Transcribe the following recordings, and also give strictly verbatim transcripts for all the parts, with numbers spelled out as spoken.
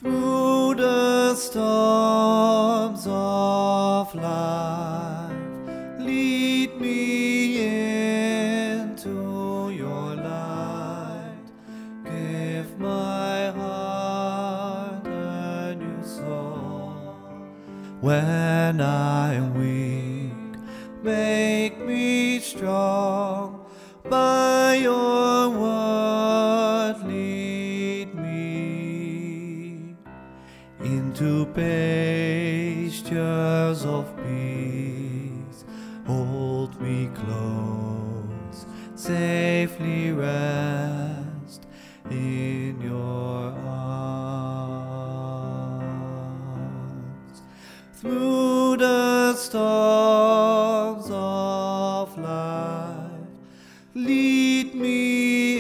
Through the storms of life, lead me into your light. Give my heart a new song. When I am weak, make me strong. By your word lead me into pastures of peace. Hold me close, safely rest in your arms. Through the storms of life, lead me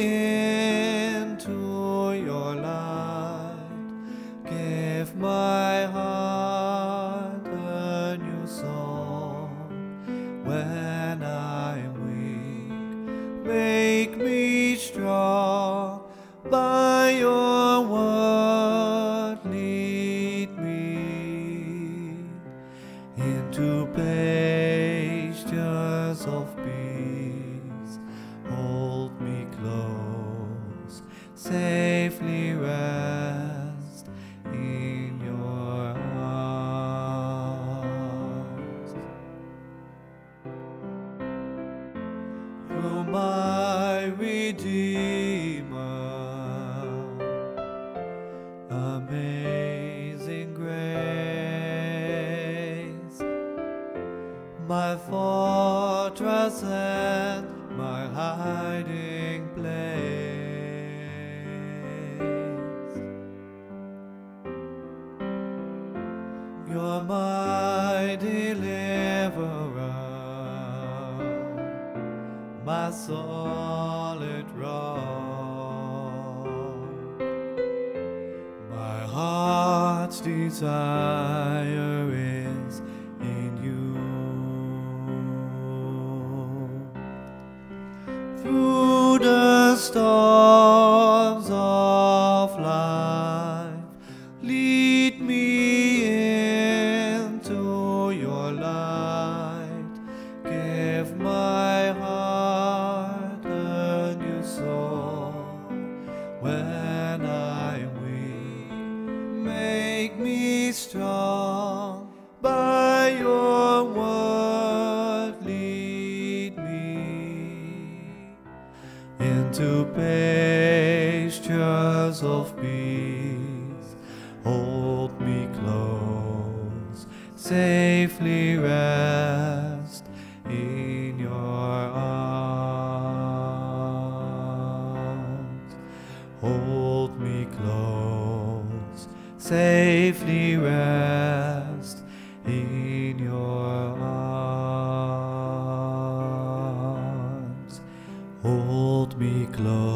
into your light. Give my heart a new song. When I am weak, make me strong. By your word lead me into pastures of peace. Hold me close, safely rest in your arms. Through my Redeemer, amazing grace, my fortress and my hiding place. You're my deliverer, my solid rock, my heart's desire is in you. Through the storms of life, lead me into your light. Give my heart a new song. When I'm weak, make me strong. By your word lead me into pastures of peace. Hold me close, safely rest in your arms. Hold me close, safely rest in your arms. Hold me close.